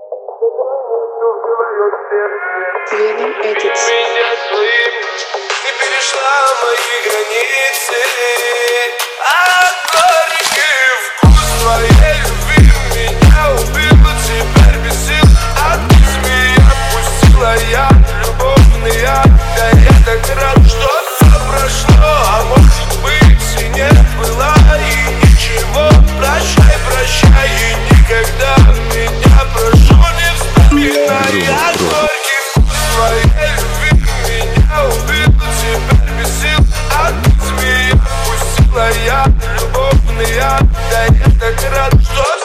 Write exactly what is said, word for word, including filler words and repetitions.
Леном Эдитс. Меня твоим не перешла мои границы, а горький вкус твоей любви меня убил. Теперь без сил от змеи отпустила я любовный яд. Да я так рад, что все прошло, а может быть и не было и ничего. Прощай, прощай и никогда меня прошу не вспоминай. А горький вкус твоей любви меня убил. Теперь без сил от змеи отпустила я любовный яд. Да я так рад, что